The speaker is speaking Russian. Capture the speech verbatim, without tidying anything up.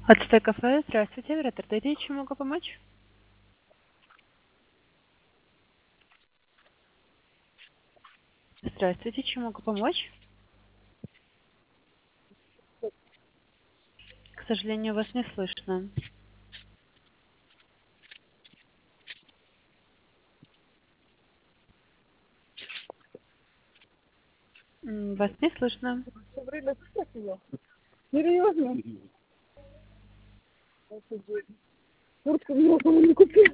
Отстой кафе, здравствуйте, оператор Дэдди, чем могу помочь? Здравствуйте, чем могу помочь? К сожалению, вас не слышно. М, Вас не слышно. Все время слышала. Серьезно? Куртку мне не купил.